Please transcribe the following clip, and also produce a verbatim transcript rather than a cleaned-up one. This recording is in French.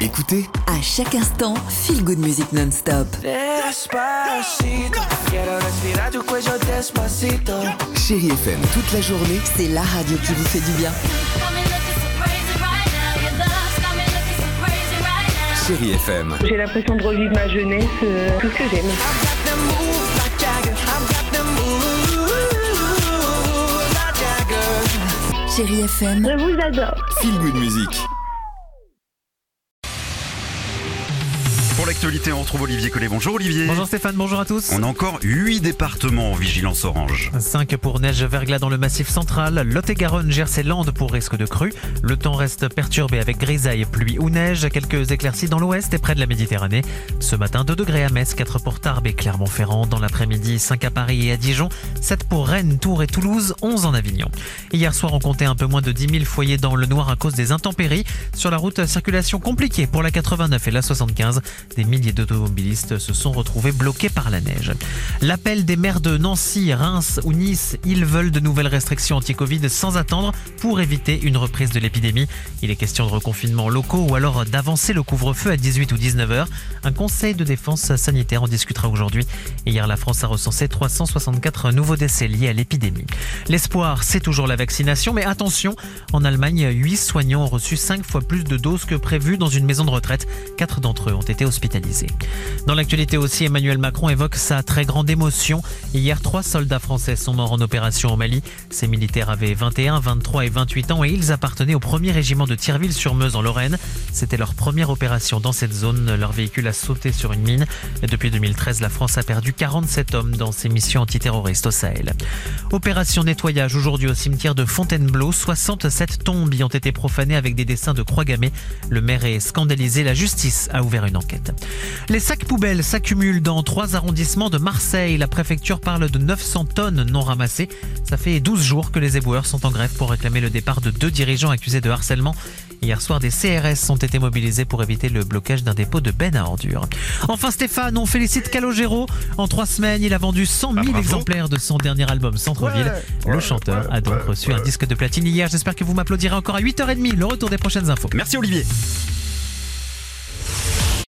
Écoutez, à chaque instant, Feel Good Music non-stop. Despacito, quiero respirar tu cuello despacito. Chérie F M toute la journée. C'est la radio qui vous fait du bien. Chérie F M. J'ai l'impression de revivre ma jeunesse, euh, tout ce que j'aime. Chérie F M. Je vous adore. Feel Good Music. Pour l'actualité, on retrouve Olivier Collet. Bonjour Olivier. Bonjour Stéphane, bonjour à tous. On a encore huit départements en vigilance orange. cinq pour neige verglas dans le massif central. Lot-et-Garonne gère ses landes pour risque de crue. Le temps reste perturbé avec grisaille, pluie ou neige. Quelques éclaircies dans l'ouest et près de la Méditerranée. Ce matin, deux degrés à Metz, quatre pour Tarbes et Clermont-Ferrand. Dans l'après-midi, cinq à Paris et à Dijon. sept pour Rennes, Tours et Toulouse. onze en Avignon. Hier soir, on comptait un peu moins de dix mille foyers dans le noir à cause des intempéries. Sur la route, circulation compliquée pour la quatre-vingt-neuf et la soixante-quinze. Des milliers d'automobilistes se sont retrouvés bloqués par la neige. L'appel des maires de Nancy, Reims ou Nice, ils veulent de nouvelles restrictions anti-Covid sans attendre pour éviter une reprise de l'épidémie. Il est question de reconfinement locaux ou alors d'avancer le couvre-feu à dix-huit ou dix-neuf heures. Un conseil de défense sanitaire en discutera aujourd'hui. Hier, la France a recensé trois cent soixante-quatre nouveaux décès liés à l'épidémie. L'espoir, c'est toujours la vaccination, mais attention, en Allemagne, huit soignants ont reçu cinq fois plus de doses que prévu dans une maison de retraite. quatre d'entre eux ont été hospitalisés. Dans l'actualité aussi, Emmanuel Macron évoque sa très grande émotion. Hier, trois soldats français sont morts en opération au Mali. Ces militaires avaient vingt et un, vingt-trois et vingt-huit ans et ils appartenaient au premier régiment de Thierville-sur-Meuse en Lorraine. C'était leur première opération dans cette zone. Leur véhicule a sauté sur une mine. Depuis deux mille treize, la France a perdu quarante-sept hommes dans ses missions antiterroristes au Sahel. Opération nettoyage aujourd'hui au cimetière de Fontainebleau. soixante-sept tombes y ont été profanées avec des dessins de croix gammées. Le maire est scandalisé. La justice a ouvert une enquête. Les sacs poubelles s'accumulent dans trois arrondissements de Marseille. La préfecture parle de neuf cents tonnes non ramassées. Ça fait douze jours que les éboueurs sont en grève pour réclamer le départ de deux dirigeants accusés de harcèlement. Hier soir, des C R S ont été mobilisés pour éviter le blocage d'un dépôt de bennes à ordures. Enfin Stéphane, on félicite Calogero. En trois semaines, il a vendu cent mille Ah, exemplaires de son dernier album Centre-Ville. Ouais, le ouais, chanteur ouais, a donc ouais, reçu ouais. un disque de platine hier. J'espère que vous m'applaudirez encore à huit heures trente. Le retour des prochaines infos. Merci Olivier.